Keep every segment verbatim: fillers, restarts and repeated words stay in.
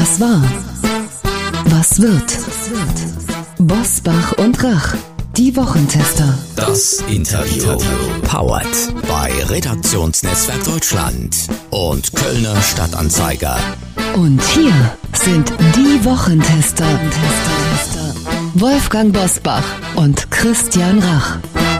Was war? Was wird? Bosbach und Rach, die Wochentester. Das Interview. Powered bei Redaktionsnetzwerk Deutschland und Kölner Stadtanzeiger. Und hier sind die Wochentester. Wolfgang Bosbach und Christian Rach.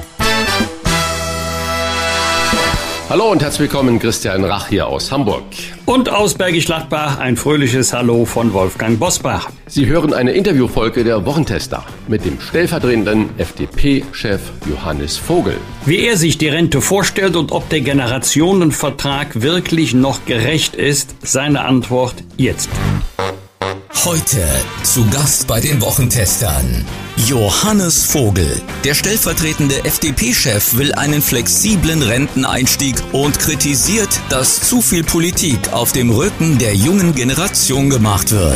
Hallo und herzlich willkommen, Christian Rach hier aus Hamburg. Und aus Bergisch Gladbach ein fröhliches Hallo von Wolfgang Bosbach. Sie hören eine Interviewfolge der Wochentester mit dem stellvertretenden F D P-Chef Johannes Vogel. Wie er sich die Rente vorstellt und ob der Generationenvertrag wirklich noch gerecht ist, seine Antwort jetzt. Heute zu Gast bei den Wochentestern Johannes Vogel. Der stellvertretende F D P-Chef will einen flexiblen Renteneinstieg und kritisiert, dass zu viel Politik auf dem Rücken der jungen Generation gemacht wird.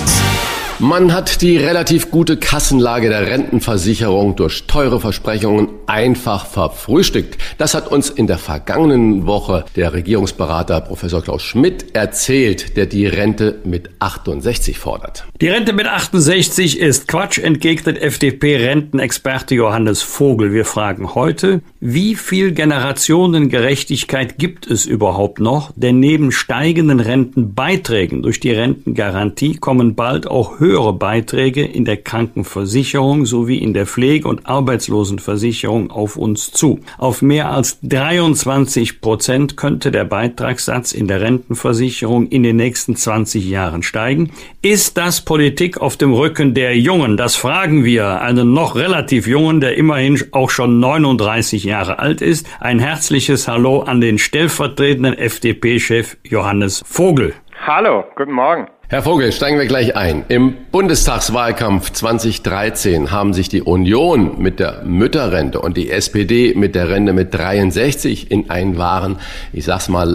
Man hat die relativ gute Kassenlage der Rentenversicherung durch teure Versprechungen einfach verfrühstückt. Das hat uns in der vergangenen Woche der Regierungsberater Professor Klaus Schmidt erzählt, der die Rente mit achtundsechzig fordert. Die Rente mit achtundsechzig ist Quatsch, entgegnet F D P-Rentenexperte Johannes Vogel. Wir fragen heute, wie viel Generationengerechtigkeit gibt es überhaupt noch? Denn neben steigenden Rentenbeiträgen durch die Rentengarantie kommen bald auch höhere Beiträge in der Krankenversicherung sowie in der Pflege- und Arbeitslosenversicherung auf uns zu. Auf mehr als dreiundzwanzig Prozent könnte der Beitragssatz in der Rentenversicherung in den nächsten zwanzig Jahren steigen. Ist das Politik auf dem Rücken der Jungen? Das fragen wir einen noch relativ Jungen, der immerhin auch schon neununddreißig Jahre alt ist. Ein herzliches Hallo an den stellvertretenden F D P-Chef Johannes Vogel. Hallo, guten Morgen. Herr Vogel, steigen wir gleich ein. Im Bundestagswahlkampf zweitausenddreizehn haben sich die Union mit der Mütterrente und die S P D mit der Rente mit dreiundsechzig in einen wahren, ich sag's mal,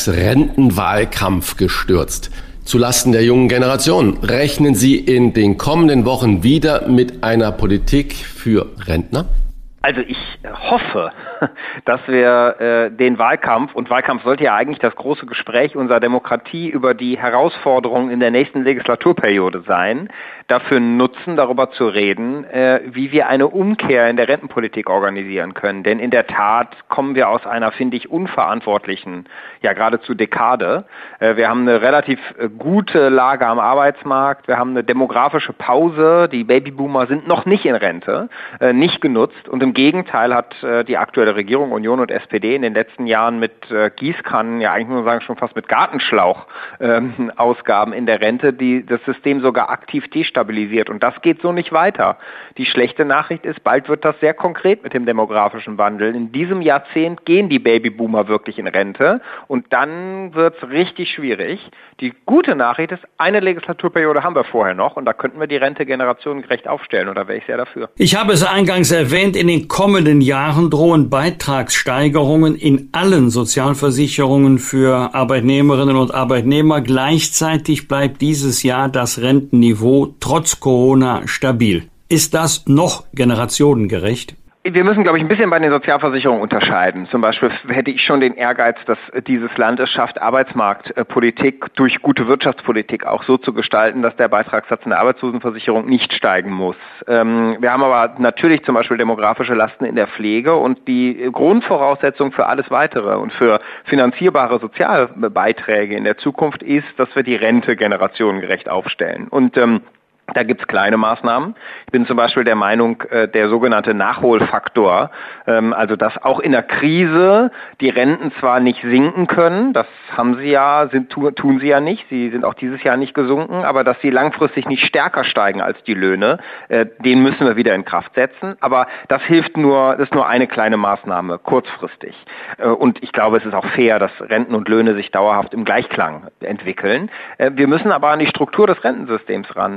Lachs-Rentenwahlkampf gestürzt. Zulasten der jungen Generation. Rechnen Sie in den kommenden Wochen wieder mit einer Politik für Rentner? Also ich hoffe, dass wir äh, den Wahlkampf, und Wahlkampf sollte ja eigentlich das große Gespräch unserer Demokratie über die Herausforderungen in der nächsten Legislaturperiode sein, dafür nutzen, darüber zu reden, äh, wie wir eine Umkehr in der Rentenpolitik organisieren können. Denn in der Tat kommen wir aus einer, finde ich, unverantwortlichen, ja geradezu Dekade. Äh, wir haben eine relativ äh, gute Lage am Arbeitsmarkt, wir haben eine demografische Pause, die Babyboomer sind noch nicht in Rente, äh, nicht genutzt, und im Gegenteil hat äh, die aktuelle Regierung, Union und S P D, in den letzten Jahren mit äh, Gießkannen, ja eigentlich muss man sagen schon fast mit Gartenschlauch ähm, Ausgaben in der Rente, die das System sogar aktiv destabilisiert. Und das geht so nicht weiter. Die schlechte Nachricht ist, bald wird das sehr konkret mit dem demografischen Wandel. In diesem Jahrzehnt gehen die Babyboomer wirklich in Rente und dann wird's richtig schwierig. Die gute Nachricht ist, eine Legislaturperiode haben wir vorher noch und da könnten wir die Rente generationengerecht aufstellen, und da wäre ich sehr dafür. Ich habe es eingangs erwähnt, in den kommenden Jahren drohen Beitragssteigerungen in allen Sozialversicherungen für Arbeitnehmerinnen und Arbeitnehmer. Gleichzeitig bleibt dieses Jahr das Rentenniveau trotz Corona stabil. Ist das noch generationengerecht? Wir müssen, glaube ich, ein bisschen bei den Sozialversicherungen unterscheiden. Zum Beispiel hätte ich schon den Ehrgeiz, dass dieses Land es schafft, Arbeitsmarktpolitik durch gute Wirtschaftspolitik auch so zu gestalten, dass der Beitragssatz in der Arbeitslosenversicherung nicht steigen muss. Ähm, wir haben aber natürlich zum Beispiel demografische Lasten in der Pflege, und die Grundvoraussetzung für alles Weitere und für finanzierbare Sozialbeiträge in der Zukunft ist, dass wir die Rente generationengerecht aufstellen. Und ähm, Da gibt's kleine Maßnahmen. Ich bin zum Beispiel der Meinung, äh, der sogenannte Nachholfaktor, ähm, also dass auch in der Krise die Renten zwar nicht sinken können, das haben sie ja, sind, tun sie ja nicht, sie sind auch dieses Jahr nicht gesunken, aber dass sie langfristig nicht stärker steigen als die Löhne, äh, den müssen wir wieder in Kraft setzen. Aber das hilft nur, das ist nur eine kleine Maßnahme, kurzfristig. Äh, und ich glaube, es ist auch fair, dass Renten und Löhne sich dauerhaft im Gleichklang entwickeln. Äh, wir müssen aber an die Struktur des Rentensystems ran. Äh,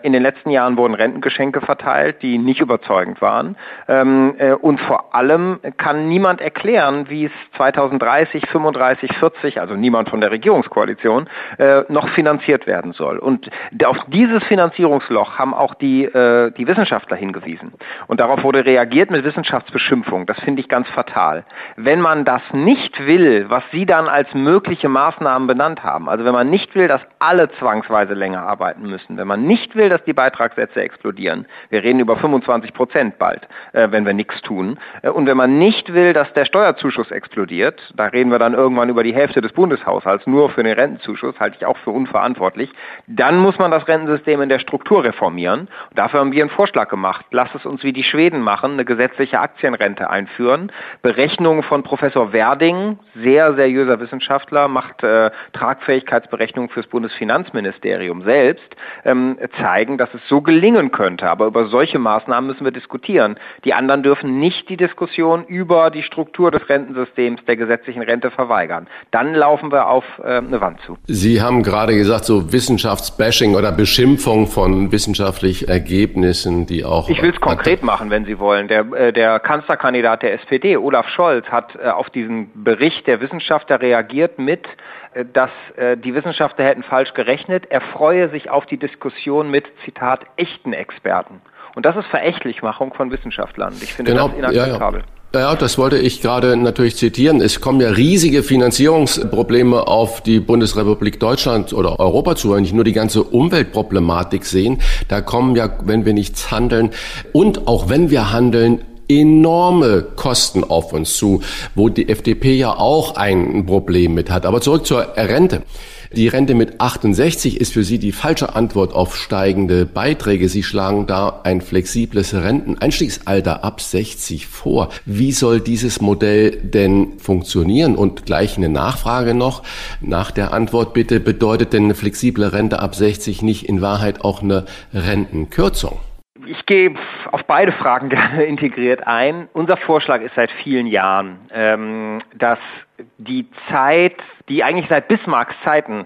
in den letzten Jahren wurden Rentengeschenke verteilt, die nicht überzeugend waren. Ähm, äh, und vor allem kann niemand erklären, wie es zweitausenddreißig, fünfunddreißig, vierzig, also niemand von der Regierungskoalition, äh, noch finanziert werden soll. Und auf dieses Finanzierungsloch haben auch die, äh, die Wissenschaftler hingewiesen. Und darauf wurde reagiert mit Wissenschaftsbeschimpfung. Das finde ich ganz fatal. Wenn man das nicht will, was Sie dann als mögliche Maßnahmen benannt haben, also wenn man nicht will, dass alle zwangsweise länger arbeiten müssen, wenn man nicht will, dass die Beitragssätze explodieren, wir reden über fünfundzwanzig Prozent bald, äh, wenn wir nichts tun, äh, und wenn man nicht will, dass der Steuerzuschuss explodiert, da reden wir dann irgendwann über die Hälfte des Bundeshaushalts nur für den Rentenzuschuss, halte ich auch für unverantwortlich, dann muss man das Rentensystem in der Struktur reformieren. Und dafür haben wir einen Vorschlag gemacht. Lass es uns wie die Schweden machen, eine gesetzliche Aktienrente einführen. Berechnungen von Professor Werding, sehr seriöser Wissenschaftler, macht äh, Tragfähigkeitsberechnungen fürs Bundesfinanzministerium selbst, ähm, zeigen, dass es so gelingen könnte. Aber über solche Maßnahmen müssen wir diskutieren. Die anderen dürfen nicht die Diskussion über die Struktur des Rentensystems der gesetzlichen Rente verweigern. Dann laufen wir auf äh, eine Wand zu. Sie haben gerade gesagt, so Wissenschaftsbashing oder Beschimpfung von wissenschaftlichen Ergebnissen, die auch... Ich will es konkret machen, wenn Sie wollen. Der, äh, der Kanzlerkandidat der S P D, Olaf Scholz, hat äh, auf diesen Bericht der Wissenschaftler reagiert mit, äh, dass äh, die Wissenschaftler hätten falsch gerechnet. Er freue sich auf die Diskussion mit, Zitat, echten Experten. Und das ist Verächtlichmachung von Wissenschaftlern. Ich finde genau, das inakzeptabel. Ja, ja. Ja, das wollte ich gerade natürlich zitieren. Es kommen ja riesige Finanzierungsprobleme auf die Bundesrepublik Deutschland oder Europa zu, wenn ich nur die ganze Umweltproblematik sehen. Da kommen ja, wenn wir nichts handeln und auch wenn wir handeln, enorme Kosten auf uns zu, wo die F D P ja auch ein Problem mit hat. Aber zurück zur Rente. Die Rente mit achtundsechzig ist für Sie die falsche Antwort auf steigende Beiträge. Sie schlagen da ein flexibles Renteneinstiegsalter ab sechzig vor. Wie soll dieses Modell denn funktionieren? Und gleich eine Nachfrage noch. Nach der Antwort bitte, bedeutet denn eine flexible Rente ab sechzig nicht in Wahrheit auch eine Rentenkürzung? Ich gehe auf beide Fragen gerne integriert ein. Unser Vorschlag ist seit vielen Jahren, ähm, dass die Zeit, die eigentlich seit Bismarcks Zeiten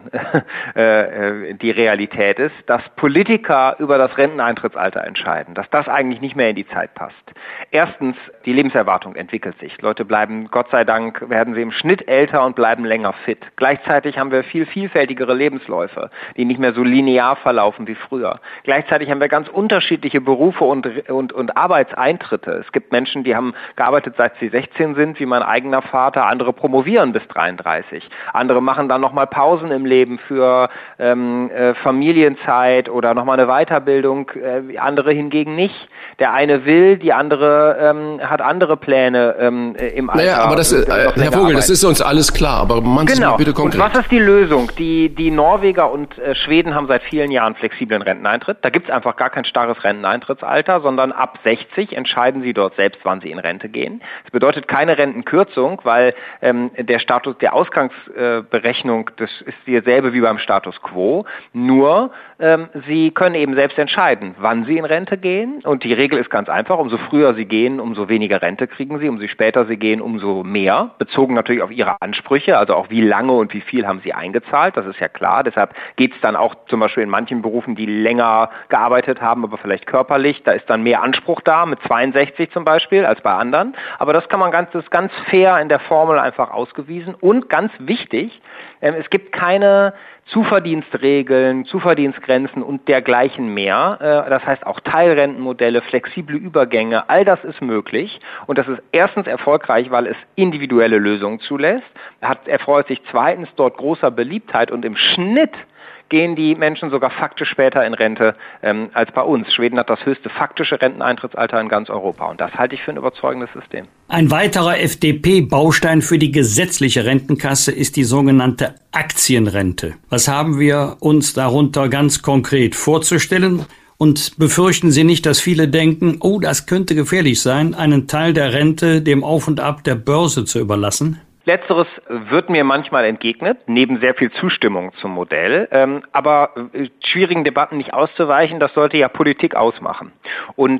äh, die Realität ist, dass Politiker über das Renteneintrittsalter entscheiden, dass das eigentlich nicht mehr in die Zeit passt. Erstens, die Lebenserwartung entwickelt sich. Leute bleiben, Gott sei Dank, werden sie im Schnitt älter und bleiben länger fit. Gleichzeitig haben wir viel vielfältigere Lebensläufe, die nicht mehr so linear verlaufen wie früher. Gleichzeitig haben wir ganz unterschiedliche Berufe und, und, und Arbeitseintritte. Es gibt Menschen, die haben gearbeitet, seit sie sechzehn sind, wie mein eigener Vater, andere promovieren bis dreiunddreißig. Andere machen dann nochmal Pausen im Leben für ähm, äh, Familienzeit oder nochmal eine Weiterbildung, äh, andere hingegen nicht. Der eine will, die andere ähm, hat andere Pläne ähm, im Alter. Naja, aber das, äh, Herr Vogel, das ist uns alles klar, aber machen Sie genau. mal bitte konkret. Und was ist die Lösung? Die, die Norweger und äh, Schweden haben seit vielen Jahren flexiblen Renteneintritt. Da gibt es einfach gar kein starres Renteneintrittsalter, sondern ab sechzig entscheiden sie dort selbst, wann sie in Rente gehen. Das bedeutet keine Rentenkürzung, weil ähm, der Status der Ausgangsberechnung, äh, das ist dieselbe wie beim Status quo, nur ähm, sie können eben selbst entscheiden, wann sie in Rente gehen, und die Regel ist ganz einfach, umso früher sie gehen, umso weniger Rente kriegen sie, umso später sie gehen, umso mehr, bezogen natürlich auf ihre Ansprüche, also auch wie lange und wie viel haben sie eingezahlt, das ist ja klar, deshalb geht es dann auch zum Beispiel in manchen Berufen, die länger gearbeitet haben, aber vielleicht körperlich, da ist dann mehr Anspruch da, mit zweiundsechzig zum Beispiel, als bei anderen, aber das kann man ganz, das ist ganz fair in der Formel einfach ausgewiesen. Und ganz wichtig, ähm, es gibt keine Zuverdienstregeln, Zuverdienstgrenzen und dergleichen mehr. Äh, das heißt auch Teilrentenmodelle, flexible Übergänge, all das ist möglich. Und das ist erstens erfolgreich, weil es individuelle Lösungen zulässt. Hat erfreut sich zweitens dort großer Beliebtheit und im Schnitt gehen die Menschen sogar faktisch später in Rente ähm, als bei uns. Schweden hat das höchste faktische Renteneintrittsalter in ganz Europa. Und das halte ich für ein überzeugendes System. Ein weiterer F D P-Baustein für die gesetzliche Rentenkasse ist die sogenannte Aktienrente. Was haben wir uns darunter ganz konkret vorzustellen? Und befürchten Sie nicht, dass viele denken, oh, das könnte gefährlich sein, einen Teil der Rente dem Auf und Ab der Börse zu überlassen? Letzteres wird mir manchmal entgegnet, neben sehr viel Zustimmung zum Modell. Ähm, aber äh, schwierigen Debatten nicht auszuweichen, das sollte ja Politik ausmachen. Und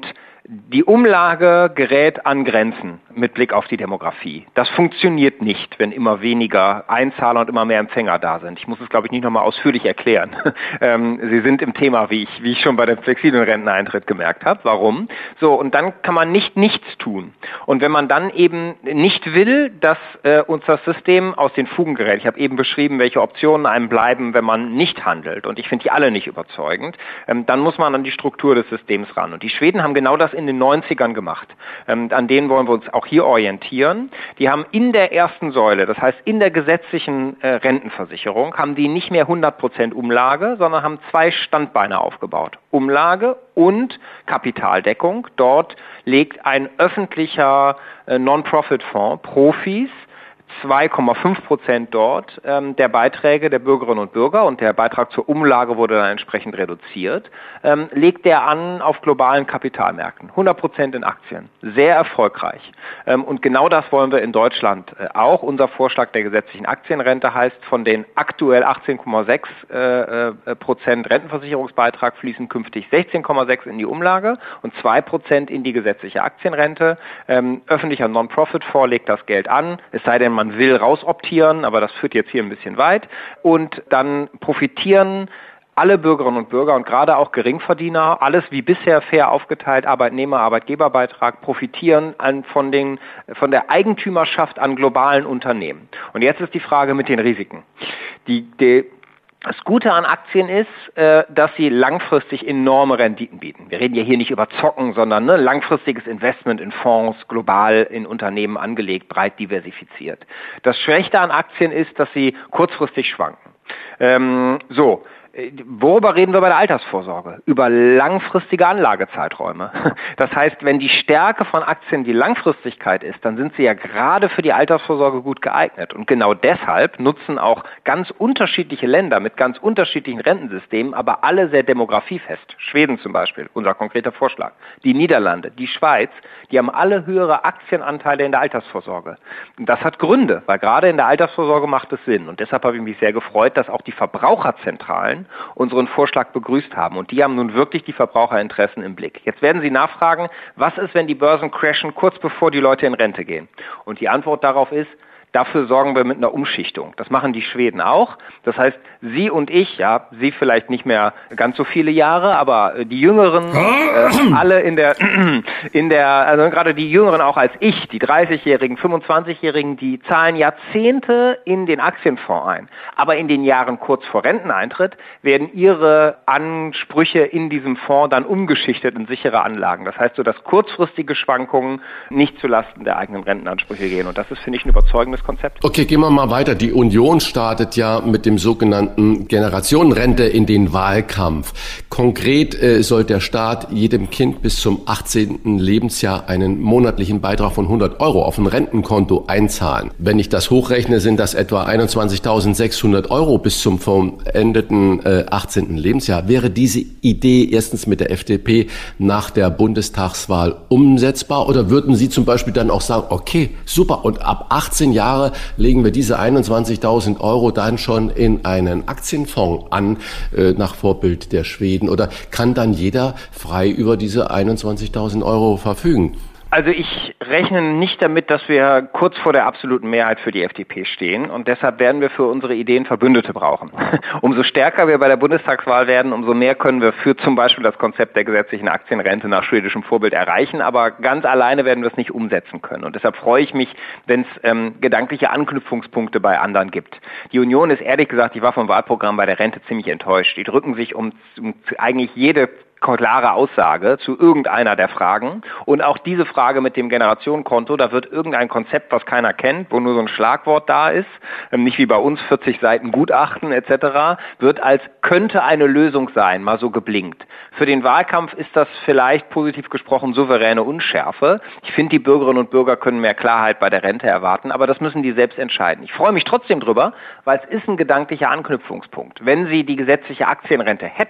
Die Umlage gerät an Grenzen mit Blick auf die Demografie. Das funktioniert nicht, wenn immer weniger Einzahler und immer mehr Empfänger da sind. Ich muss es, glaube ich, nicht nochmal ausführlich erklären. ähm, Sie sind im Thema, wie ich, wie ich schon bei dem flexiblen Renteneintritt gemerkt habe. Warum? So, und dann kann man nicht nichts tun. Und wenn man dann eben nicht will, dass äh, uns das System aus den Fugen gerät, ich habe eben beschrieben, welche Optionen einem bleiben, wenn man nicht handelt, und ich finde die alle nicht überzeugend, ähm, dann muss man an die Struktur des Systems ran. Und die Schweden haben genau das in den neunzigern gemacht. Ähm, an denen wollen wir uns auch hier orientieren. Die haben in der ersten Säule, das heißt in der gesetzlichen äh, Rentenversicherung, haben die nicht mehr hundert Prozent Umlage, sondern haben zwei Standbeine aufgebaut. Umlage und Kapitaldeckung. Dort legt ein öffentlicher äh, Non-Profit-Fonds, Profis, zwei Komma fünf Prozent dort ähm, der Beiträge der Bürgerinnen und Bürger, und der Beitrag zur Umlage wurde dann entsprechend reduziert, ähm, legt der an auf globalen Kapitalmärkten. hundert Prozent in Aktien. Sehr erfolgreich. Ähm, und genau das wollen wir in Deutschland äh, auch. Unser Vorschlag der gesetzlichen Aktienrente heißt, von den aktuell achtzehn Komma sechs Prozent Rentenversicherungsbeitrag fließen künftig sechzehn Komma sechs in die Umlage und zwei Prozent in die gesetzliche Aktienrente. Ähm, öffentlicher Non-Profit-Fonds legt das Geld an, es sei denn, man Man will rausoptieren, aber das führt jetzt hier ein bisschen weit. Und dann profitieren alle Bürgerinnen und Bürger und gerade auch Geringverdiener, alles wie bisher fair aufgeteilt, Arbeitnehmer, Arbeitgeberbeitrag, profitieren an, von, den, von der Eigentümerschaft an globalen Unternehmen. Und jetzt ist die Frage mit den Risiken. Die, die Das Gute an Aktien ist, äh, dass sie langfristig enorme Renditen bieten. Wir reden ja hier nicht über Zocken, sondern ne, langfristiges Investment in Fonds, global in Unternehmen angelegt, breit diversifiziert. Das Schlechte an Aktien ist, dass sie kurzfristig schwanken. Ähm, so. Worüber reden wir bei der Altersvorsorge? Über langfristige Anlagezeiträume. Das heißt, wenn die Stärke von Aktien die Langfristigkeit ist, dann sind sie ja gerade für die Altersvorsorge gut geeignet. Und genau deshalb nutzen auch ganz unterschiedliche Länder mit ganz unterschiedlichen Rentensystemen, aber alle sehr demografiefest. Schweden zum Beispiel, unser konkreter Vorschlag. Die Niederlande, die Schweiz, die haben alle höhere Aktienanteile in der Altersvorsorge. Und das hat Gründe, weil gerade in der Altersvorsorge macht es Sinn. Und deshalb habe ich mich sehr gefreut, dass auch die Verbraucherzentralen unseren Vorschlag begrüßt haben. Und die haben nun wirklich die Verbraucherinteressen im Blick. Jetzt werden Sie nachfragen, was ist, wenn die Börsen crashen, kurz bevor die Leute in Rente gehen? Und die Antwort darauf ist, dafür sorgen wir mit einer Umschichtung. Das machen die Schweden auch. Das heißt, Sie und ich, ja, Sie vielleicht nicht mehr ganz so viele Jahre, aber die Jüngeren, äh, alle in der, in der, also gerade die Jüngeren auch als ich, die dreißigjährigen, fünfundzwanzigjährigen, die zahlen Jahrzehnte in den Aktienfonds ein. Aber in den Jahren kurz vor Renteneintritt werden ihre Ansprüche in diesem Fonds dann umgeschichtet in sichere Anlagen. Das heißt so, dass kurzfristige Schwankungen nicht zulasten der eigenen Rentenansprüche gehen. Und das ist, finde ich, ein überzeugendes Konzept. Okay, gehen wir mal weiter. Die Union startet ja mit dem sogenannten Generationenrente in den Wahlkampf. Konkret äh, soll der Staat jedem Kind bis zum achtzehnten Lebensjahr einen monatlichen Beitrag von hundert Euro auf ein Rentenkonto einzahlen. Wenn ich das hochrechne, sind das etwa einundzwanzigtausendsechshundert Euro bis zum vollendeten äh, achtzehnten Lebensjahr. Wäre diese Idee erstens mit der F D P nach der Bundestagswahl umsetzbar, oder würden Sie zum Beispiel dann auch sagen, okay, super, und ab achtzehn Jahren legen wir diese einundzwanzigtausend Euro dann schon in einen Aktienfonds an, äh, nach Vorbild der Schweden? Oder kann dann jeder frei über diese einundzwanzigtausend Euro verfügen? Also ich rechne nicht damit, dass wir kurz vor der absoluten Mehrheit für die F D P stehen, und deshalb werden wir für unsere Ideen Verbündete brauchen. Umso stärker wir bei der Bundestagswahl werden, umso mehr können wir für zum Beispiel das Konzept der gesetzlichen Aktienrente nach schwedischem Vorbild erreichen, aber ganz alleine werden wir es nicht umsetzen können. Und deshalb freue ich mich, wenn es ähm, gedankliche Anknüpfungspunkte bei anderen gibt. Die Union ist ehrlich gesagt, ich war vom Wahlprogramm bei der Rente ziemlich enttäuscht. Die drücken sich um, um eigentlich jede klare Aussage zu irgendeiner der Fragen. Und auch diese Frage mit dem Generationenkonto, da wird irgendein Konzept, was keiner kennt, wo nur so ein Schlagwort da ist, nicht wie bei uns vierzig Seiten Gutachten et cetera, wird als könnte eine Lösung sein, mal so geblinkt. Für den Wahlkampf ist das vielleicht positiv gesprochen souveräne Unschärfe. Ich finde, die Bürgerinnen und Bürger können mehr Klarheit bei der Rente erwarten, aber das müssen die selbst entscheiden. Ich freue mich trotzdem drüber, weil es ist ein gedanklicher Anknüpfungspunkt. Wenn Sie die gesetzliche Aktienrente hätten,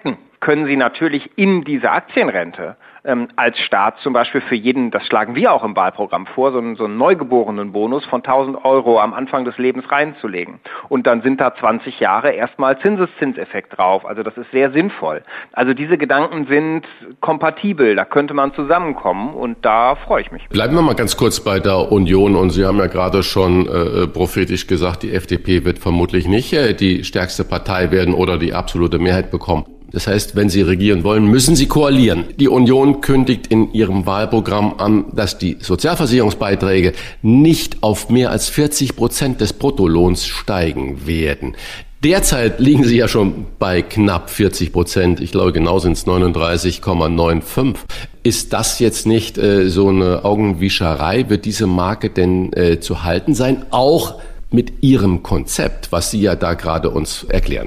können Sie natürlich in diese Aktienrente ähm, als Staat zum Beispiel für jeden, das schlagen wir auch im Wahlprogramm vor, so einen, so einen Neugeborenenbonus von tausend Euro am Anfang des Lebens reinzulegen. Und dann sind da zwanzig Jahre erstmal Zinseszinseffekt drauf. Also das ist sehr sinnvoll. Also diese Gedanken sind kompatibel, da könnte man zusammenkommen und da freue ich mich. Bleiben wir mal ganz kurz bei der Union und Sie haben ja gerade schon äh, prophetisch gesagt, die F D P wird vermutlich nicht äh, die stärkste Partei werden oder die absolute Mehrheit bekommen. Das heißt, wenn Sie regieren wollen, müssen Sie koalieren. Die Union kündigt in ihrem Wahlprogramm an, dass die Sozialversicherungsbeiträge nicht auf mehr als vierzig Prozent des Bruttolohns steigen werden. Derzeit liegen sie ja schon bei knapp vierzig Prozent. Ich glaube, genau sind es neununddreißig Komma fünfundneunzig. Ist das jetzt nicht äh, so eine Augenwischerei? Wird diese Marke denn äh, zu halten sein? Auch mit Ihrem Konzept, was Sie ja da gerade uns erklären.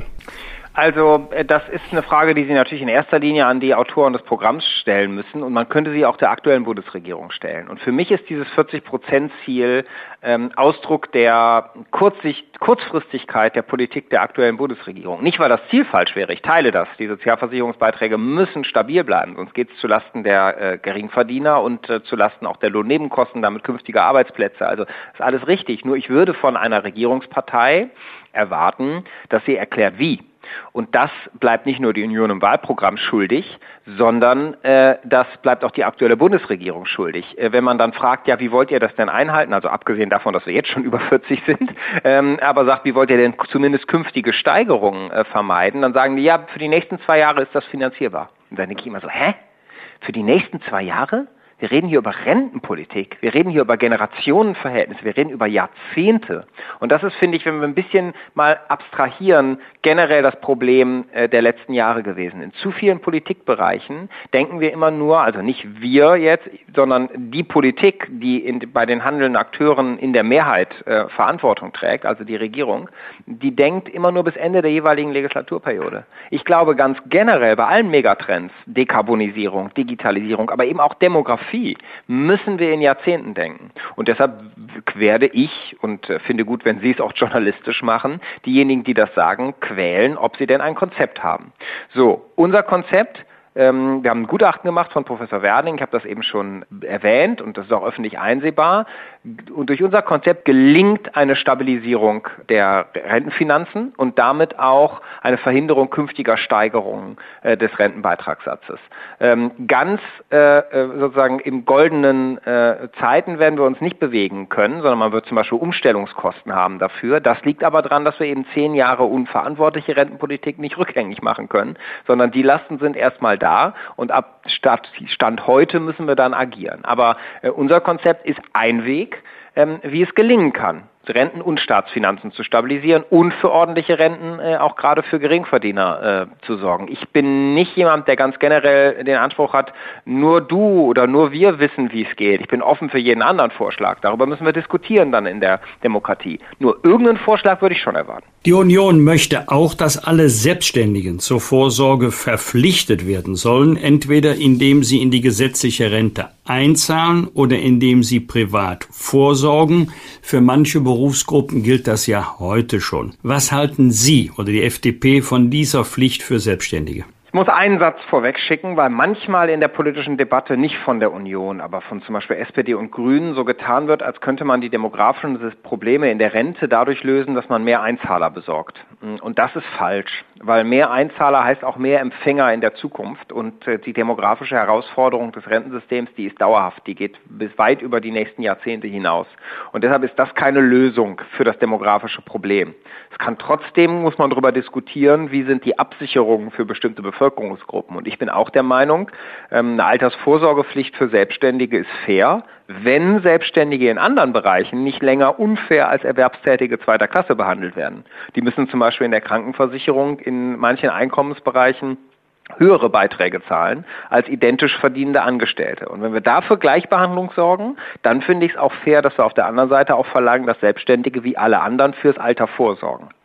Also das ist eine Frage, die Sie natürlich in erster Linie an die Autoren des Programms stellen müssen und man könnte sie auch der aktuellen Bundesregierung stellen. Und für mich ist dieses vierzig Prozent Ziel ähm, Ausdruck der Kurzsicht, Kurzfristigkeit der Politik der aktuellen Bundesregierung. Nicht, weil das Ziel falsch wäre, ich teile das. Die Sozialversicherungsbeiträge müssen stabil bleiben, sonst geht es zulasten der äh, Geringverdiener und äh, zulasten auch der Lohnnebenkosten, damit künftiger Arbeitsplätze. Also ist alles richtig. Nur ich würde von einer Regierungspartei erwarten, dass sie erklärt, wie. Und das bleibt nicht nur die Union im Wahlprogramm schuldig, sondern äh, das bleibt auch die aktuelle Bundesregierung schuldig. Äh, wenn man dann fragt, ja, wie wollt ihr das denn einhalten? Also abgesehen davon, dass wir jetzt schon über vierzig sind, ähm, aber sagt, wie wollt ihr denn zumindest künftige Steigerungen äh, vermeiden? Dann sagen die, ja, für die nächsten zwei Jahre ist das finanzierbar. Und dann denke ich immer so, hä? Für die nächsten zwei Jahre? Wir reden hier über Rentenpolitik, wir reden hier über Generationenverhältnisse, wir reden über Jahrzehnte. Und das ist, finde ich, wenn wir ein bisschen mal abstrahieren, generell das Problem äh, der letzten Jahre gewesen. In zu vielen Politikbereichen denken wir immer nur, also nicht wir jetzt, sondern die Politik, die in, bei den handelnden Akteuren in der Mehrheit äh, Verantwortung trägt, also die Regierung, die denkt immer nur bis Ende der jeweiligen Legislaturperiode. Ich glaube ganz generell bei allen Megatrends, Dekarbonisierung, Digitalisierung, aber eben auch Demografie, müssen wir in Jahrzehnten denken. Und deshalb werde ich, und finde gut, wenn Sie es auch journalistisch machen, diejenigen, die das sagen, quälen, ob sie denn ein Konzept haben. So, unser Konzept, ähm, wir haben ein Gutachten gemacht von Professor Werding, ich habe das eben schon erwähnt und das ist auch öffentlich einsehbar. Und durch unser Konzept gelingt eine Stabilisierung der Rentenfinanzen und damit auch eine Verhinderung künftiger Steigerungen äh, des Rentenbeitragssatzes. Ähm, ganz äh, sozusagen in goldenen äh, Zeiten werden wir uns nicht bewegen können, sondern man wird zum Beispiel Umstellungskosten haben dafür. Das liegt aber daran, dass wir eben zehn Jahre unverantwortliche Rentenpolitik nicht rückgängig machen können, sondern die Lasten sind erstmal da und ab Stand heute müssen wir dann agieren. Aber äh, unser Konzept ist ein Weg, ähm, wie es gelingen kann, Renten und Staatsfinanzen zu stabilisieren und für ordentliche Renten äh, auch gerade für Geringverdiener äh, zu sorgen. Ich bin nicht jemand, der ganz generell den Anspruch hat, nur du oder nur wir wissen, wie es geht. Ich bin offen für jeden anderen Vorschlag. Darüber müssen wir diskutieren dann in der Demokratie. Nur irgendeinen Vorschlag würde ich schon erwarten. Die Union möchte auch, dass alle Selbstständigen zur Vorsorge verpflichtet werden sollen, entweder indem sie in die gesetzliche Rente einzahlen oder indem sie privat vorsorgen. Für manche Berufsgruppen gilt das ja heute schon. Was halten Sie oder die F D P von dieser Pflicht für Selbstständige? Ich muss einen Satz vorweg schicken, weil manchmal in der politischen Debatte nicht von der Union, aber von zum Beispiel S P D und Grünen so getan wird, als könnte man die demografischen Probleme in der Rente dadurch lösen, dass man mehr Einzahler besorgt. Und das ist falsch, weil mehr Einzahler heißt auch mehr Empfänger in der Zukunft und die demografische Herausforderung des Rentensystems, die ist dauerhaft, die geht bis weit über die nächsten Jahrzehnte hinaus. Und deshalb ist das keine Lösung für das demografische Problem. Es kann trotzdem, muss man darüber diskutieren, wie sind die Absicherungen für bestimmte Bevölkerungsgruppen. Und ich bin auch der Meinung, eine Altersvorsorgepflicht für Selbstständige ist fair, wenn Selbstständige in anderen Bereichen nicht länger unfair als Erwerbstätige zweiter Klasse behandelt werden. Die müssen zum Beispiel in der Krankenversicherung in manchen Einkommensbereichen höhere Beiträge zahlen als identisch verdienende Angestellte. Und wenn wir dafür Gleichbehandlung sorgen, dann finde ich es auch fair, dass wir auf der anderen Seite auch verlangen, dass Selbstständige wie alle anderen fürs Alter vorsorgen.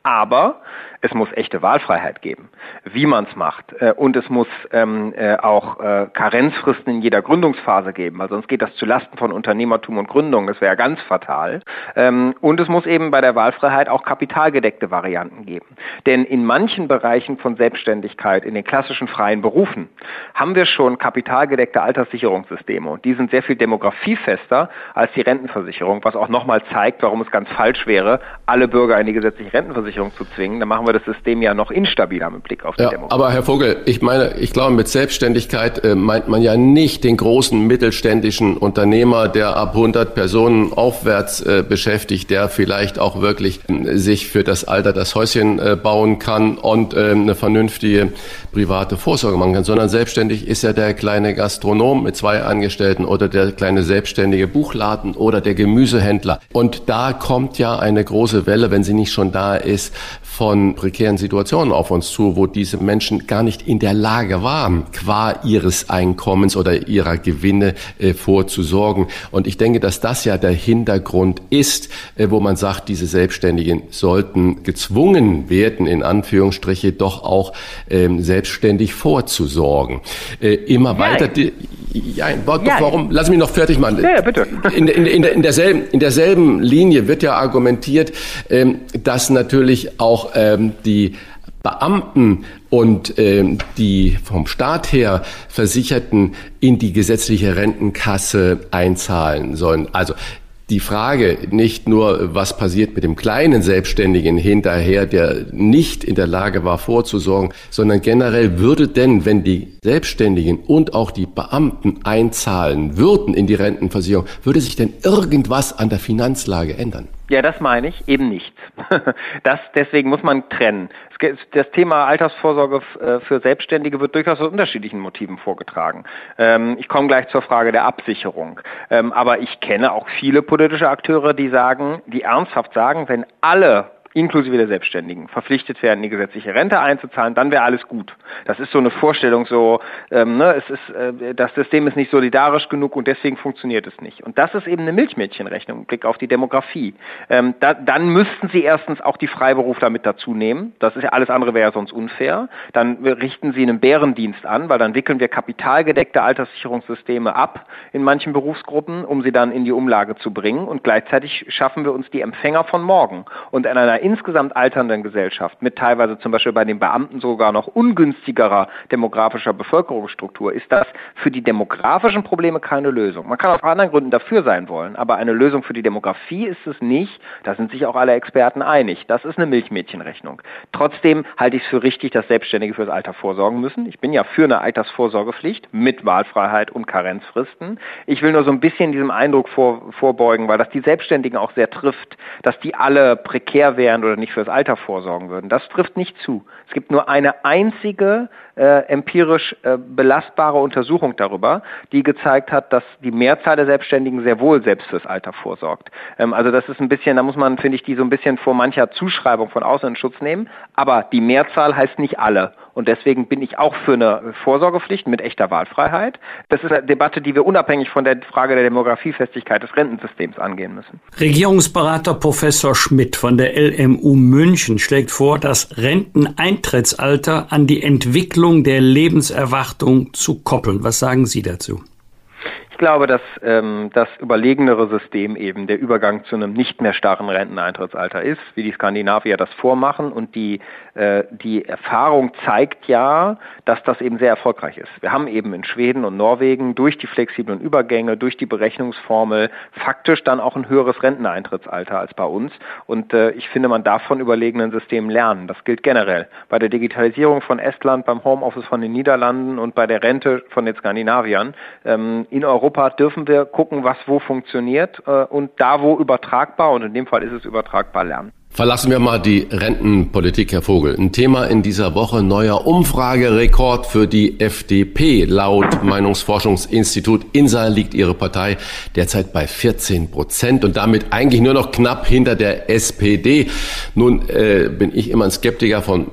Aber es muss echte Wahlfreiheit geben, wie man es macht. Und es muss ähm, äh, auch äh, Karenzfristen in jeder Gründungsphase geben, weil sonst geht das zulasten von Unternehmertum und Gründung. Das wäre ganz fatal. Ähm, und es muss eben bei der Wahlfreiheit auch kapitalgedeckte Varianten geben. Denn in manchen Bereichen von Selbstständigkeit, in den klassischen freien Berufen, haben wir schon kapitalgedeckte Alterssicherungssysteme. Und die sind sehr viel demografiefester als die Rentenversicherung, was auch nochmal zeigt, warum es ganz falsch wäre, alle Bürger in die gesetzliche Rentenversicherung zu zwingen. Dann machen wir das System ja noch instabiler mit Blick auf die ja, Demografie. Aber Herr Vogel, ich meine, ich glaube, mit Selbstständigkeit äh, meint man ja nicht den großen mittelständischen Unternehmer, der ab hundert Personen aufwärts äh, beschäftigt, der vielleicht auch wirklich äh, sich für das Alter das Häuschen äh, bauen kann und äh, eine vernünftige private Vorsorge machen kann, sondern selbstständig ist ja der kleine Gastronom mit zwei Angestellten oder der kleine selbstständige Buchladen oder der Gemüsehändler. Und da kommt ja eine große Welle, wenn sie nicht schon da ist, von prekären Situationen auf uns zu, wo diese Menschen gar nicht in der Lage waren, qua ihres Einkommens oder ihrer Gewinne äh, vorzusorgen. Und ich denke, dass das ja der Hintergrund ist, äh, wo man sagt, diese Selbstständigen sollten gezwungen werden, in Anführungsstriche, doch auch ähm, selbstständig vorzusorgen. Äh, immer weiter... Die, ja, warum? Lass mich noch fertig machen. Ja, bitte. In, in, in, in, derselben, in derselben Linie wird ja argumentiert, ähm, dass natürlich auch ähm, die Beamten und ähm, die vom Staat her Versicherten in die gesetzliche Rentenkasse einzahlen sollen. Also die Frage nicht nur, was passiert mit dem kleinen Selbstständigen hinterher, der nicht in der Lage war vorzusorgen, sondern generell würde denn, wenn die Selbstständigen und auch die Beamten einzahlen würden in die Rentenversicherung, würde sich denn irgendwas an der Finanzlage ändern? Ja, das meine ich, eben nichts. Das, deswegen muss man trennen. Das Thema Altersvorsorge für Selbstständige wird durchaus aus unterschiedlichen Motiven vorgetragen. Ich komme gleich zur Frage der Absicherung. Aber ich kenne auch viele politische Akteure, die sagen, die ernsthaft sagen, wenn alle inklusive der Selbstständigen, verpflichtet werden, die gesetzliche Rente einzuzahlen, dann wäre alles gut. Das ist so eine Vorstellung, so, ähm, ne, es ist, äh, das System ist nicht solidarisch genug und deswegen funktioniert es nicht. Und das ist eben eine Milchmädchenrechnung im Blick auf die Demografie. Ähm, da, dann müssten Sie erstens auch die Freiberufler mit dazu nehmen. Das ist ja alles andere wäre ja sonst unfair. Dann richten Sie einen Bärendienst an, weil dann wickeln wir kapitalgedeckte Alterssicherungssysteme ab in manchen Berufsgruppen, um sie dann in die Umlage zu bringen. Und gleichzeitig schaffen wir uns die Empfänger von morgen. Und in einer insgesamt alternden Gesellschaft mit teilweise zum Beispiel bei den Beamten sogar noch ungünstigerer demografischer Bevölkerungsstruktur ist das für die demografischen Probleme keine Lösung. Man kann aus anderen Gründen dafür sein wollen, aber eine Lösung für die Demografie ist es nicht. Da sind sich auch alle Experten einig. Das ist eine Milchmädchenrechnung. Trotzdem halte ich es für richtig, dass Selbstständige fürs Alter vorsorgen müssen. Ich bin ja für eine Altersvorsorgepflicht mit Wahlfreiheit und Karenzfristen. Ich will nur so ein bisschen diesem Eindruck vor, vorbeugen, weil das die Selbstständigen auch sehr trifft, dass die alle prekär wären oder nicht fürs Alter vorsorgen würden. Das trifft nicht zu. Es gibt nur eine einzige äh, empirisch äh, belastbare Untersuchung darüber, die gezeigt hat, dass die Mehrzahl der Selbstständigen sehr wohl selbst fürs Alter vorsorgt. Ähm, also das ist ein bisschen, da muss man, finde ich, die so ein bisschen vor mancher Zuschreibung von außen in Schutz nehmen. Aber die Mehrzahl heißt nicht alle. Und deswegen bin ich auch für eine Vorsorgepflicht mit echter Wahlfreiheit. Das ist eine Debatte, die wir unabhängig von der Frage der Demografiefestigkeit des Rentensystems angehen müssen. Regierungsberater Professor Schmidt von der L M U München schlägt vor, das Renteneintrittsalter an die Entwicklung der Lebenserwartung zu koppeln. Was sagen Sie dazu? Ich glaube, dass ähm, das überlegenere System eben der Übergang zu einem nicht mehr starren Renteneintrittsalter ist, wie die Skandinavier das vormachen. Und die, äh, die Erfahrung zeigt ja, dass das eben sehr erfolgreich ist. Wir haben eben in Schweden und Norwegen durch die flexiblen Übergänge, durch die Berechnungsformel faktisch dann auch ein höheres Renteneintrittsalter als bei uns. Und äh, ich finde, man darf von überlegenen Systemen lernen. Das gilt generell. Bei der Digitalisierung von Estland, beim Homeoffice von den Niederlanden und bei der Rente von den Skandinaviern. Ähm, in Europa dürfen wir gucken, was wo funktioniert äh, und da, wo übertragbar, und in dem Fall ist es übertragbar, lernen. Verlassen wir mal die Rentenpolitik, Herr Vogel. Ein Thema in dieser Woche: neuer Umfragerekord für die F D P. Laut Meinungsforschungsinstitut I N S A liegt ihre Partei derzeit bei vierzehn Prozent und damit eigentlich nur noch knapp hinter der S P D. Nun äh, bin ich immer ein Skeptiker von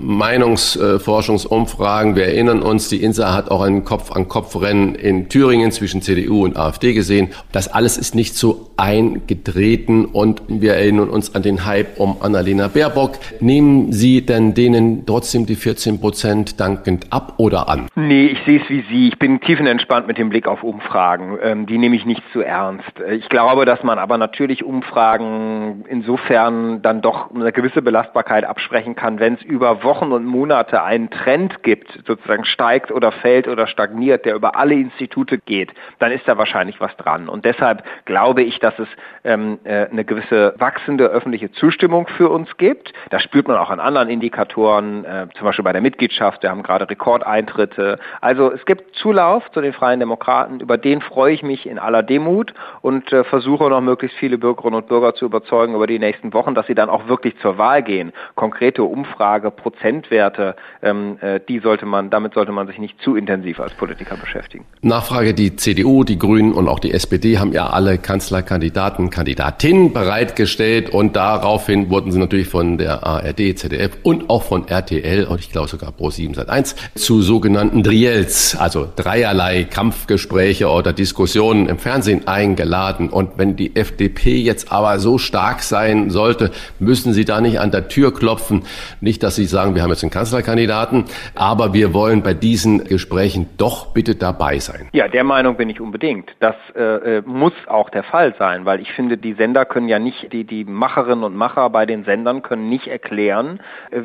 Meinungsforschungsumfragen. Wir erinnern uns, die I N S A hat auch ein Kopf-an-Kopf-Rennen in Thüringen zwischen C D U und AfD gesehen. Das alles ist nicht so eingetreten und wir erinnern uns an den Hype um Annalena Baerbock. Nehmen Sie denn denen trotzdem die vierzehn Prozent dankend ab oder an? Nee, ich sehe es wie Sie. Ich bin tiefenentspannt mit dem Blick auf Umfragen. Ähm, die nehme ich nicht zu ernst. Ich glaube, dass man aber natürlich Umfragen insofern dann doch eine gewisse Belastbarkeit absprechen kann, wenn es über Wochen und Monate einen Trend gibt, sozusagen steigt oder fällt oder stagniert, der über alle Institute geht, dann ist da wahrscheinlich was dran. Und deshalb glaube ich, dass es ähm, äh, eine gewisse wachsende öffentliche Zustimmung für uns gibt. Das spürt man auch an anderen Indikatoren, äh, zum Beispiel bei der Mitgliedschaft. Wir haben gerade Rekordeintritte. Also es gibt Zulauf zu den Freien Demokraten. Über den freue ich mich in aller Demut und äh, versuche noch möglichst viele Bürgerinnen und Bürger zu überzeugen über die nächsten Wochen, dass sie dann auch wirklich zur Wahl gehen. Konkrete Umfrage, Prozentwerte, ähm, äh, die sollte man, damit sollte man sich nicht zu intensiv als Politiker beschäftigen. Nachfrage: Die C D U, die Grünen und auch die S P D haben ja alle Kanzlerkandidaten, Kandidatinnen bereitgestellt und daraufhin wurden sie natürlich von der A R D, Z D F und auch von R T L und ich glaube sogar Pro sieben Sat eins zu sogenannten Driels, also dreierlei Kampfgespräche oder Diskussionen im Fernsehen eingeladen. Und wenn die F D P jetzt aber so stark sein sollte, müssen sie da nicht an der Tür klopfen. Nicht, dass sie sagen, wir haben jetzt einen Kanzlerkandidaten, aber wir wollen bei diesen Gesprächen doch bitte dabei sein. Ja, der Meinung bin ich unbedingt. Das äh, muss auch der Fall sein, weil ich finde, die Sender können ja nicht, die, die Macherinnen und Macher bei den Sendern können nicht erklären,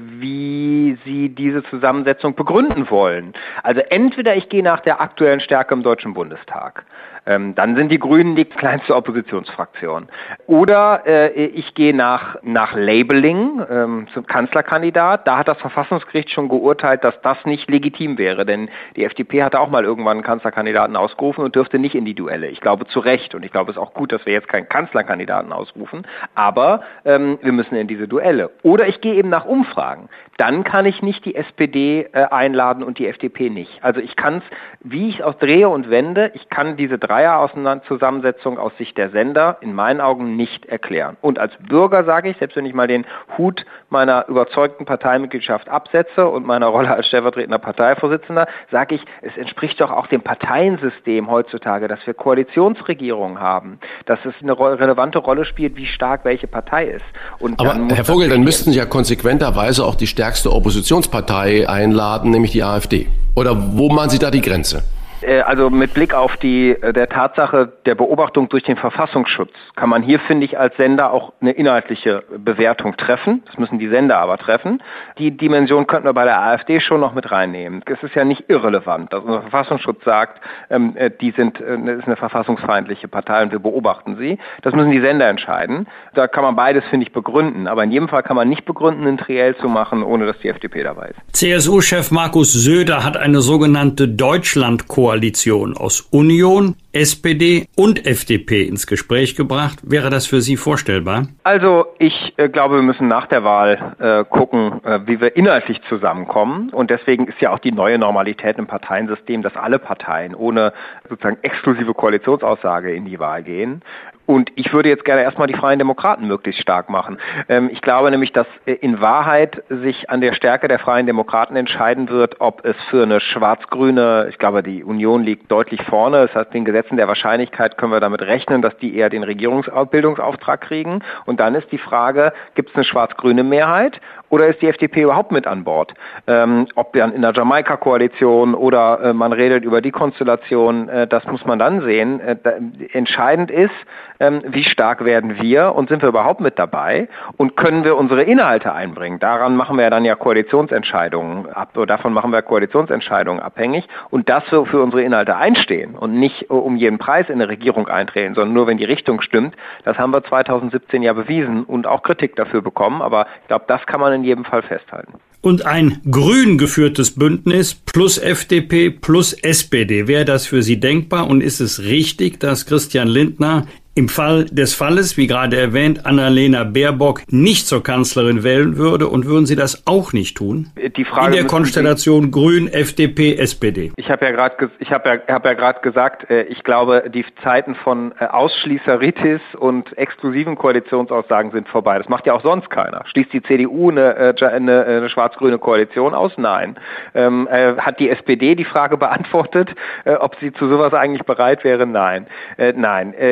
wie sie diese Zusammensetzung begründen wollen. Also entweder ich gehe nach der aktuellen Stärke im Deutschen Bundestag. Ähm, dann sind die Grünen die kleinste Oppositionsfraktion. Oder äh, ich gehe nach, nach Labeling ähm, zum Kanzlerkandidat. Da hat das Verfassungsgericht schon geurteilt, dass das nicht legitim wäre. Denn die F D P hatte auch mal irgendwann einen Kanzlerkandidaten ausgerufen und dürfte nicht in die Duelle. Ich glaube zu Recht. Und ich glaube, es ist auch gut, dass wir jetzt keinen Kanzlerkandidaten ausrufen. Aber ähm, wir müssen in diese Duelle. Oder ich gehe eben nach Umfragen. Dann kann ich nicht die S P D äh, einladen und die F D P nicht. Also ich kann es, wie ich es auch drehe und wende, ich kann diese Dreier-Zusammensetzung aus Sicht der Sender in meinen Augen nicht erklären. Und als Bürger sage ich, selbst wenn ich mal den Hut meiner überzeugten Parteimitgliedschaft absetze und meiner Rolle als stellvertretender Parteivorsitzender, sage ich, es entspricht doch auch dem Parteiensystem heutzutage, dass wir Koalitionsregierungen haben, dass es eine relevante Rolle spielt, wie stark welche Partei ist. Und aber Herr Vogel, dann müssten Sie ja konsequenterweise auch die stärkste Oppositionspartei einladen, nämlich die AfD. Oder wo machen Sie da die Grenze? Also mit Blick auf die der Tatsache der Beobachtung durch den Verfassungsschutz kann man hier, finde ich, als Sender auch eine inhaltliche Bewertung treffen. Das müssen die Sender aber treffen. Die Dimension könnten wir bei der AfD schon noch mit reinnehmen. Es ist ja nicht irrelevant, dass unser Verfassungsschutz sagt, ähm, die sind äh, ist eine verfassungsfeindliche Partei und wir beobachten sie. Das müssen die Sender entscheiden. Da kann man beides, finde ich, begründen. Aber in jedem Fall kann man nicht begründen, einen Triell zu machen, ohne dass die F D P dabei ist. C S U-Chef Markus Söder hat eine sogenannte Deutschlandkoalition Koalition aus Union, S P D und F D P ins Gespräch gebracht. Wäre das für Sie vorstellbar? Also ich äh, glaube, wir müssen nach der Wahl äh, gucken, äh, wie wir inhaltlich zusammenkommen. Und deswegen ist ja auch die neue Normalität im Parteiensystem, dass alle Parteien ohne sozusagen exklusive Koalitionsaussage in die Wahl gehen. Und ich würde jetzt gerne erstmal die Freien Demokraten möglichst stark machen. Ähm, ich glaube nämlich, dass in Wahrheit sich an der Stärke der Freien Demokraten entscheiden wird, ob es für eine schwarz-grüne, ich glaube, die Union liegt deutlich vorne. Das heißt, den Gesetzen der Wahrscheinlichkeit können wir damit rechnen, dass die eher den Regierungsbildungsauftrag kriegen. Und dann ist die Frage, gibt es eine schwarz-grüne Mehrheit? Oder ist die F D P überhaupt mit an Bord? Ähm, ob dann in der Jamaika-Koalition oder äh, man redet über die Konstellation, äh, das muss man dann sehen. Äh, da, entscheidend ist, ähm, wie stark werden wir und sind wir überhaupt mit dabei und können wir unsere Inhalte einbringen? Daran machen wir ja dann ja Koalitionsentscheidungen ab, oder davon machen wir Koalitionsentscheidungen abhängig und dass wir für unsere Inhalte einstehen und nicht uh, um jeden Preis in eine Regierung eintreten, sondern nur wenn die Richtung stimmt. Das haben wir zweitausendsiebzehn ja bewiesen und auch Kritik dafür bekommen, aber ich glaube, das kann man in jedem Fall festhalten. Und ein grün geführtes Bündnis plus F D P plus S P D, wäre das für Sie denkbar? Und ist es richtig, dass Christian Lindner im Fall des Falles, wie gerade erwähnt, Annalena Baerbock nicht zur Kanzlerin wählen würde? Und würden Sie das auch nicht tun? Die Frage in der Konstellation Grün, F D P, S P D. Ich habe ja gerade ich habe ja, hab ja gerade gesagt, ich glaube, die Zeiten von Ausschließeritis und exklusiven Koalitionsaussagen sind vorbei. Das macht ja auch sonst keiner. Schließt die C D U eine, eine, eine schwarz-grüne Koalition aus? Nein. Ähm, äh, hat die S P D die Frage beantwortet, äh, ob sie zu sowas eigentlich bereit wäre? Nein. Äh, nein. Äh, ich glaube,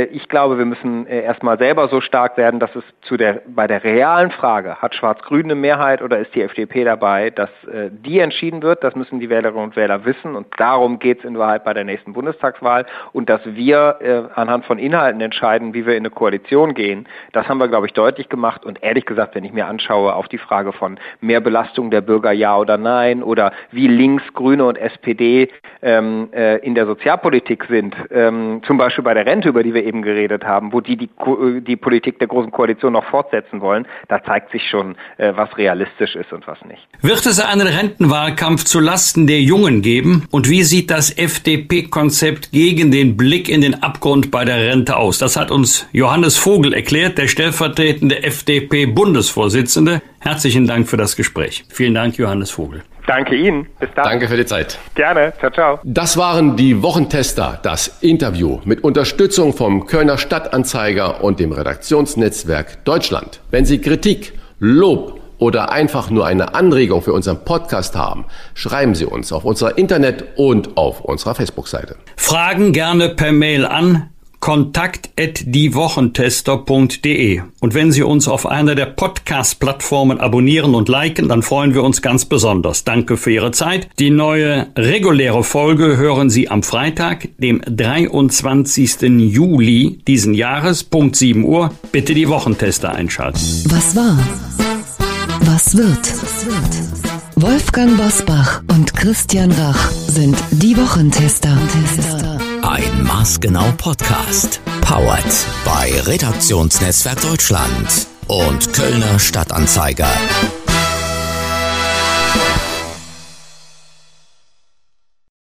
glaube, wir müssen äh, erstmal selber so stark werden, dass es zu der bei der realen Frage, hat Schwarz-Grün eine Mehrheit oder ist die F D P dabei, dass äh, die entschieden wird. Das müssen die Wählerinnen und Wähler wissen und darum geht es in Wahrheit bei der nächsten Bundestagswahl. Und dass wir äh, anhand von Inhalten entscheiden, wie wir in eine Koalition gehen, das haben wir, glaube ich, deutlich gemacht. Und ehrlich gesagt, wenn ich mir anschaue auf die Frage von mehr Belastung der Bürger, ja oder nein, oder wie links Grüne und S P D ähm, äh, in der Sozialpolitik sind, ähm, zum Beispiel bei der Rente, über die wir eben geredet haben, wo die die, die Politik der Großen Koalition noch fortsetzen wollen, da zeigt sich schon, äh, was realistisch ist und was nicht. Wird es einen Rentenwahlkampf zu Lasten der Jungen geben? Und wie sieht das F D P-Konzept gegen den Blick in den Abgrund bei der Rente aus? Das hat uns Johannes Vogel erklärt, der stellvertretende F D P-Bundesvorsitzende. Herzlichen Dank für das Gespräch. Vielen Dank, Johannes Vogel. Danke Ihnen. Bis dann. Danke für die Zeit. Gerne. Ciao, ciao. Das waren die Wochentester, das Interview mit Unterstützung vom Kölner Stadtanzeiger und dem Redaktionsnetzwerk Deutschland. Wenn Sie Kritik, Lob oder einfach nur eine Anregung für unseren Podcast haben, schreiben Sie uns auf unserer Internet- und auf unserer Facebook-Seite. Fragen gerne per Mail an kontakt at diewochentester punkt de. Und wenn Sie uns auf einer der Podcast-Plattformen abonnieren und liken, dann freuen wir uns ganz besonders. Danke für Ihre Zeit. Die neue reguläre Folge hören Sie am Freitag, dem dreiundzwanzigsten Juli diesen Jahres, Punkt sieben Uhr. Bitte die Wochentester einschalten. Was war? Was wird? Wolfgang Bosbach und Christian Rach sind die Wochentester. Ein Maßgenau Podcast. Powered bei Redaktionsnetzwerk Deutschland und Kölner Stadtanzeiger.